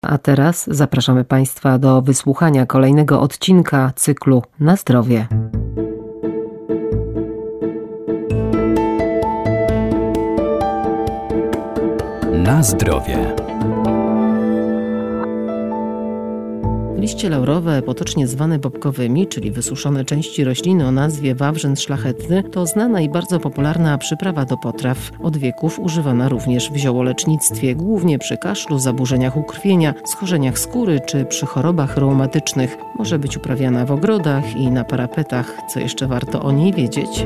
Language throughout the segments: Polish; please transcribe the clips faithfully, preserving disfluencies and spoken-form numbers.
A teraz zapraszamy Państwa do wysłuchania kolejnego odcinka cyklu Na zdrowie. Na zdrowie. Liście laurowe, potocznie zwane bobkowymi, czyli wysuszone części rośliny o nazwie wawrzyn szlachetny, to znana i bardzo popularna przyprawa do potraw. Od wieków używana również w ziołolecznictwie, głównie przy kaszlu, zaburzeniach ukrwienia, schorzeniach skóry czy przy chorobach reumatycznych. Może być uprawiana w ogrodach i na parapetach. Co jeszcze warto o niej wiedzieć?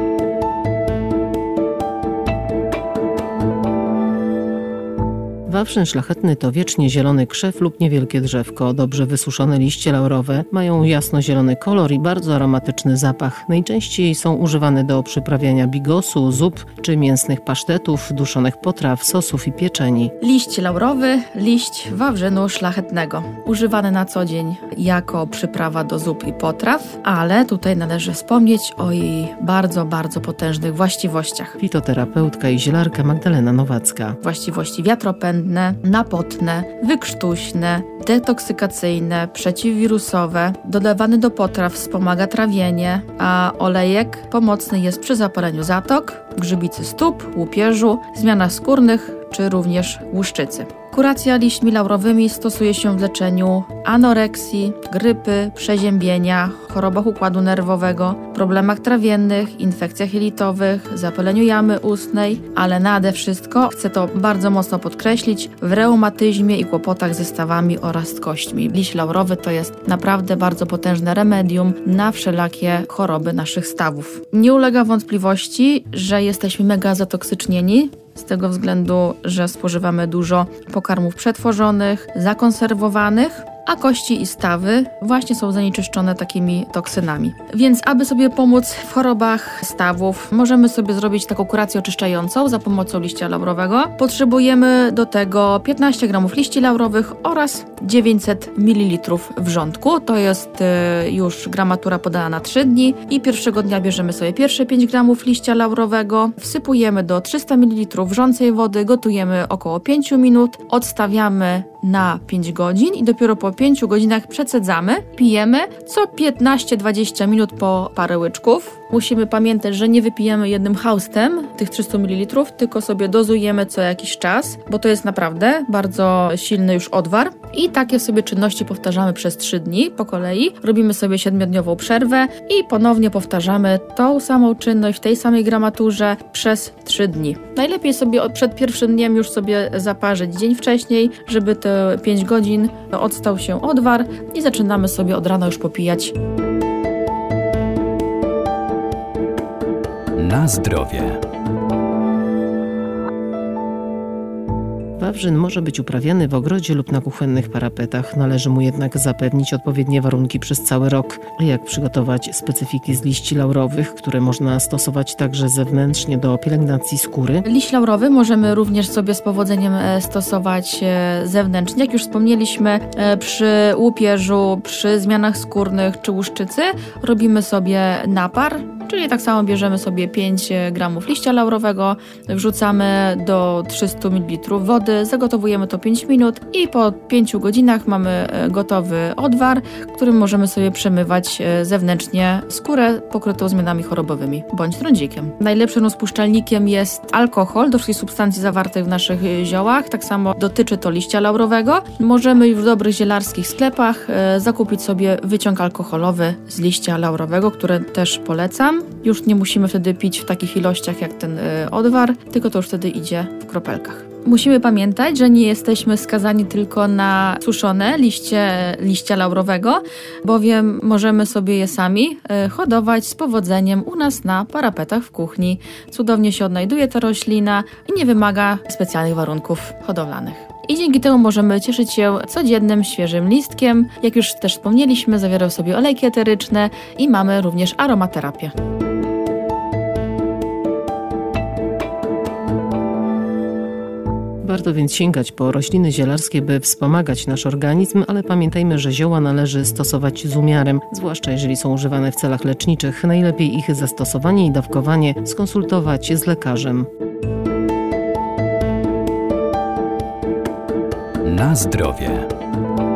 Wawrzyn szlachetny to wiecznie zielony krzew lub niewielkie drzewko. Dobrze wysuszone liście laurowe mają jasnozielony kolor i bardzo aromatyczny zapach. Najczęściej są używane do przyprawiania bigosu, zup czy mięsnych pasztetów, duszonych potraw, sosów i pieczeni. Liść laurowy, liść wawrzynu szlachetnego. Używany na co dzień jako przyprawa do zup i potraw, ale tutaj należy wspomnieć o jej bardzo, bardzo potężnych właściwościach. Fitoterapeutka i zielarka Magdalena Nowacka. Właściwości wiatropędne, napotne, wykrztuśne, detoksykacyjne, przeciwwirusowe. Dodawany do potraw wspomaga trawienie, a olejek pomocny jest przy zapaleniu zatok, grzybicy stóp, łupieżu, zmianach skórnych czy również łuszczycy. Kuracja liśćmi laurowymi stosuje się w leczeniu anoreksji, grypy, przeziębienia, chorobach układu nerwowego, problemach trawiennych, infekcjach jelitowych, zapaleniu jamy ustnej, ale nade wszystko, chcę to bardzo mocno podkreślić, w reumatyzmie i kłopotach ze stawami oraz kośćmi. Liść laurowy to jest naprawdę bardzo potężne remedium na wszelakie choroby naszych stawów. Nie ulega wątpliwości, że jesteśmy mega zatoksycznieni, z tego względu, że spożywamy dużo pokarmów przetworzonych, zakonserwowanych, a kości i stawy właśnie są zanieczyszczone takimi toksynami. Więc aby sobie pomóc w chorobach stawów, możemy sobie zrobić taką kurację oczyszczającą za pomocą liścia laurowego. Potrzebujemy do tego piętnaście gramów liści laurowych oraz dziewięćset mililitrów wrzątku. To jest y, już gramatura podana na trzy dni i pierwszego dnia bierzemy sobie pierwsze pięć gramów liścia laurowego, wsypujemy do trzysta mililitrów wrzącej wody, gotujemy około pięć minut, odstawiamy na pięć godzin i dopiero po pięciu godzinach przecedzamy, pijemy co piętnaście do dwudziestu minut po parę łyczków. Musimy pamiętać, że nie wypijemy jednym haustem tych trzysta mililitrów, tylko sobie dozujemy co jakiś czas, bo to jest naprawdę bardzo silny już odwar. I takie sobie czynności powtarzamy przez trzy dni po kolei. Robimy sobie siedmiodniową przerwę i ponownie powtarzamy tą samą czynność w tej samej gramaturze przez trzy dni. Najlepiej sobie przed pierwszym dniem już sobie zaparzyć dzień wcześniej, żeby te pięć godzin odstał się odwar i zaczynamy sobie od rana już popijać. Na zdrowie. Wawrzyn może być uprawiany w ogrodzie lub na kuchennych parapetach. Należy mu jednak zapewnić odpowiednie warunki przez cały rok. A jak przygotować specyfiki z liści laurowych, które można stosować także zewnętrznie do pielęgnacji skóry? Liść laurowy możemy również sobie z powodzeniem stosować zewnętrznie. Jak już wspomnieliśmy, przy łupieżu, przy zmianach skórnych czy łuszczycy robimy sobie napar. Czyli tak samo bierzemy sobie pięć gramów liścia laurowego, wrzucamy do trzysta mililitrów wody, zagotowujemy to pięć minut i po pięciu godzinach mamy gotowy odwar, którym możemy sobie przemywać zewnętrznie skórę pokrytą zmianami chorobowymi bądź trądzikiem. Najlepszym rozpuszczalnikiem jest alkohol do wszystkich substancji zawartych w naszych ziołach, tak samo dotyczy to liścia laurowego. Możemy już w dobrych zielarskich sklepach zakupić sobie wyciąg alkoholowy z liścia laurowego, który też polecam. Już nie musimy wtedy pić w takich ilościach jak ten y, odwar, tylko to już wtedy idzie w kropelkach. Musimy pamiętać, że nie jesteśmy skazani tylko na suszone liście liścia laurowego, bowiem możemy sobie je sami y, hodować z powodzeniem u nas na parapetach w kuchni. Cudownie się odnajduje ta roślina i nie wymaga specjalnych warunków hodowlanych. I dzięki temu możemy cieszyć się codziennym, świeżym listkiem. Jak już też wspomnieliśmy, zawierał sobie olejki eteryczne i mamy również aromaterapię. Warto więc sięgać po rośliny zielarskie, by wspomagać nasz organizm, ale pamiętajmy, że zioła należy stosować z umiarem, zwłaszcza jeżeli są używane w celach leczniczych. Najlepiej ich zastosowanie i dawkowanie skonsultować z lekarzem. Na zdrowie.